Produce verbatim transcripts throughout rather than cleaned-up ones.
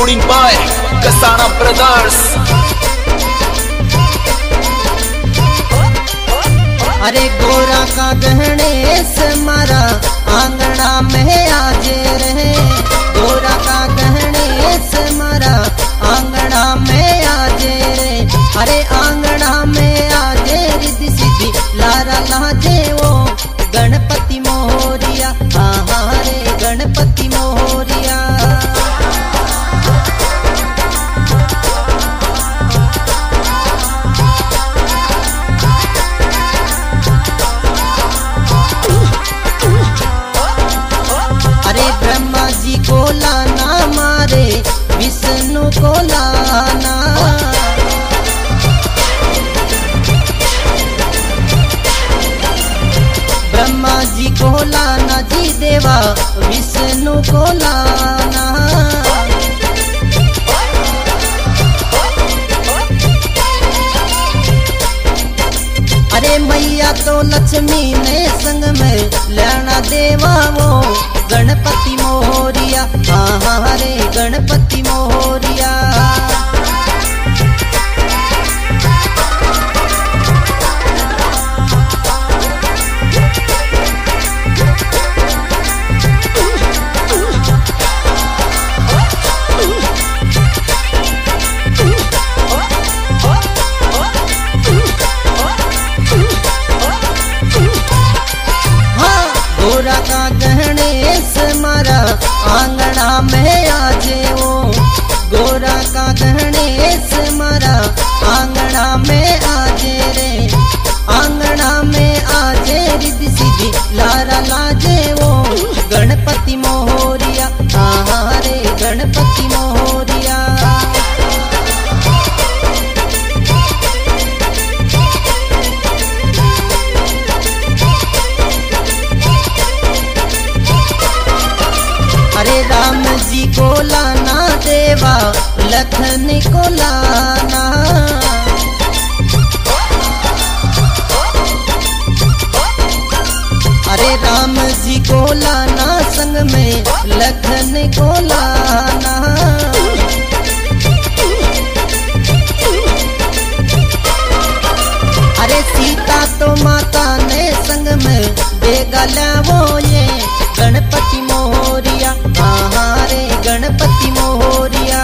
recording by Kasana Brothers। अरे गोरा का गहने से मारा आंगना में आजे रहे, गोरा का गहने से मारा आंगना में आजे रे। अरे आंगना में आजे रिद्धि सिद्धि लारा लाजे वो गणपति मोरिया, हाँ रे गणपति मोरिया। ब्रह्मा जी को लाना मारे विष्णु को लाना, ब्रह्मा जी को लाना जी देवा विष्णु को लाना। अरे मैया तो लक्ष्मी ने संग में लेना देवा वो गणपति मोरिया, हाँ हाँ रे गणपति मोरिया। गोरा का गहने से मारा आंगना में आजे वो, गोरा का गहने से मारा आंगना में आजे रे। आंगना में आजे रिद्धि सिद्धि लारा लाजे वो गणपति मोरिया, हाँ रे गणपति मोरिया। अरे राम जी को लाना देवा लखन को लाना, अरे राम जी को लाना संग में लखन को लाना। अरे सीता तो माता ने संग में देगा वो ये गणपति मोरिया, हाँ रे गणपति मोरिया।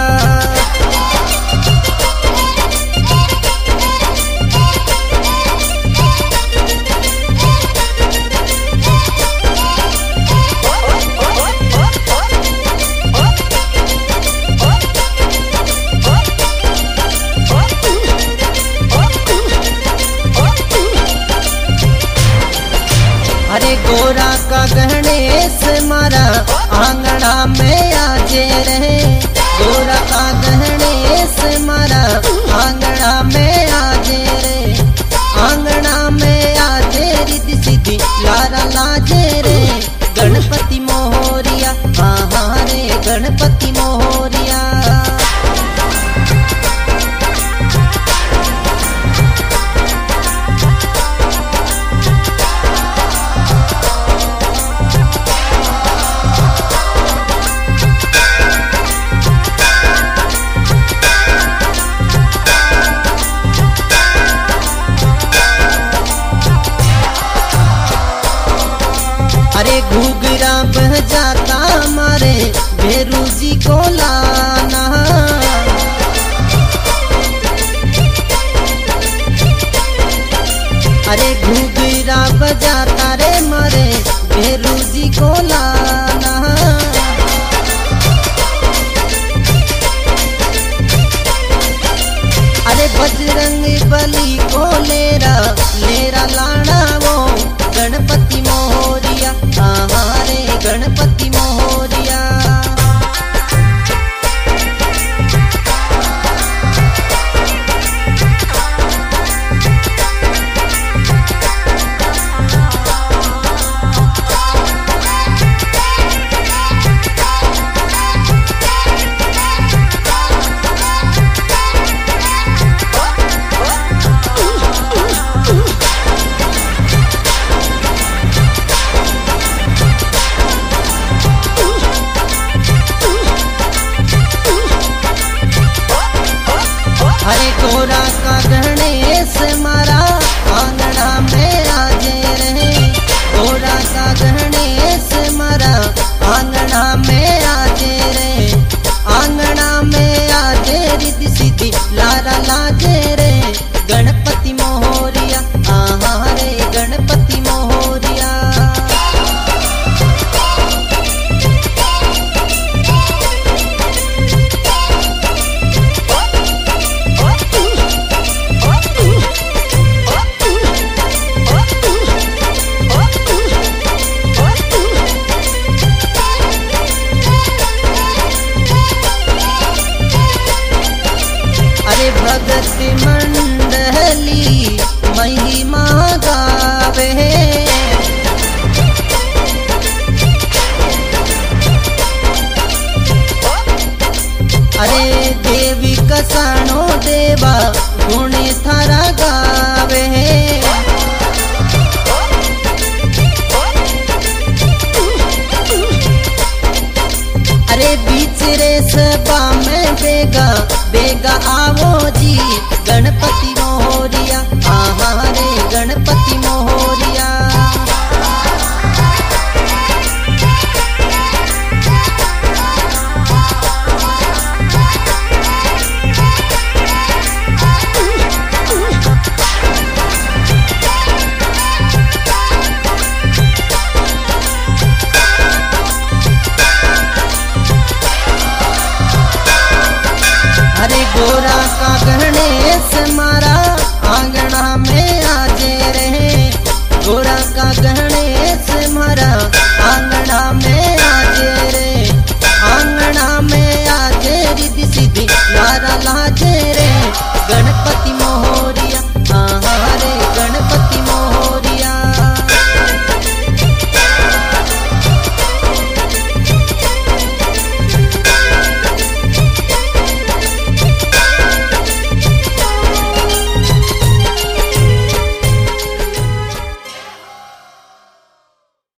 अरे गोरा का गहने से मारा आंगना में आजे रहे, गोरा का गहने से मारा आंगना में आजे रे। आंगना में आजे रिद्धि सिद्धि लारा लाजे रे गणपति मोरिया, हाँ हाँ रे गणपति मोरिया। अरे घूघरा बह जाता मारे भेरू जी को लाना, अरे घूघरा बजाता रे मारे भेरू जी को लाना। अरे बजरंग बली को लेरा लेरा लाना वो गणपति मोरिया, हाँ रे गणपति मोरिया। लगा आवो जी गणपति मोरिया, हाँ रे गणपति मोरिया। अरे गोरा का गणेश मारा आंगना में आजे रहे, गोरा का गणेश मारा आंगना में आजे रे, आंगना में आजे रिद्धि सिद्धि नारा लाजे रे। गणपति